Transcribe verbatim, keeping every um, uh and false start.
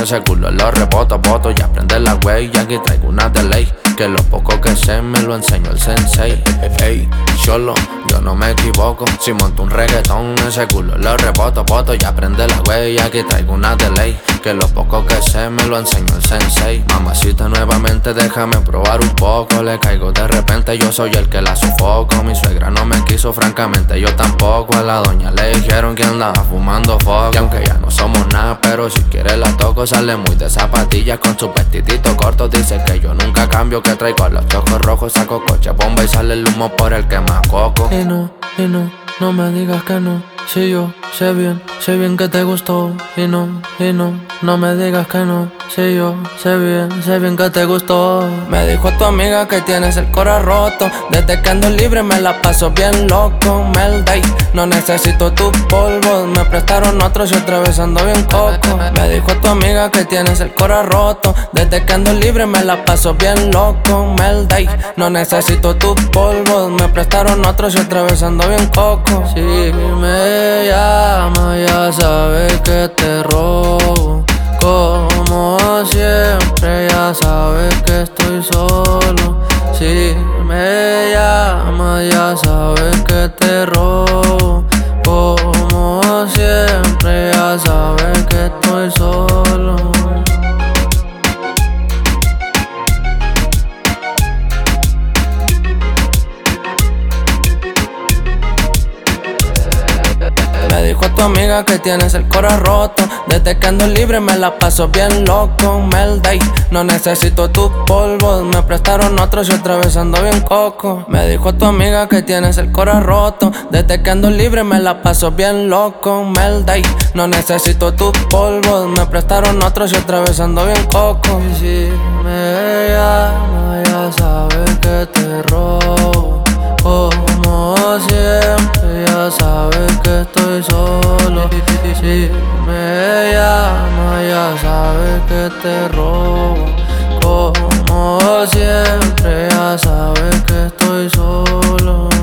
ese culo lo reboto, boto y aprende la wey. Y aquí traigo una de ley, que lo poco que sé me lo enseñó el sensei. Ey, solo, yo no me equivoco. Si monto un reggaetón, ese culo lo reboto, boto y aprende la wey. Y aquí traigo una de ley, que lo poco que sé me lo enseñó el sensei. Mamacita, nuevamente déjame probar un poco. Le caigo de repente, yo soy el que la sofoco. Mi suegra no me quiso, francamente yo tampoco. A la doña le dijeron que andaba fumando foco. Y aunque ya no somos nada, pero si quiere la toco. Sale muy de zapatillas con su vestidito corto. Dice que yo nunca cambio, que traigo los ojos rojos. Saco coche, bomba y sale el humo por el quema coco. Y no, y no, no me digas que no. Si yo sé bien, sé bien que te gustó. Y no, y no, no me digas que no. Si yo sé bien, sé bien que te gustó. Me dijo tu amiga que tienes el cora roto. Desde que ando libre me la paso bien loco. Melday, no necesito tus polvos. Me prestaron otros y otra vez ando bien coco. Me dijo tu amiga que tienes el cora roto. Desde que ando libre me la paso bien loco. Melday, no necesito tus polvos. Me prestaron otros y otra vez ando bien coco. Si me llama ya sabes que te robo. Como siempre ya sabes que estoy solo. Si me llama ya sabes que te robo. Como siempre ya sabes que estoy solo. Me dijo tu amiga que tienes el cora roto. Desde que ando libre me la paso bien loco. Melday, no necesito tus polvos. Me prestaron otros y otra vez ando bien coco. Me dijo tu amiga que tienes el cora roto. Desde que ando libre me la paso bien loco. Melday, no necesito tus polvos. Me prestaron otros y otra vez ando bien coco. Y si me llama ya sabes que te robo. Como siempre ya sabes que estoy solo. Si me llama ya sabes que te robo. Como siempre ya sabes que estoy solo.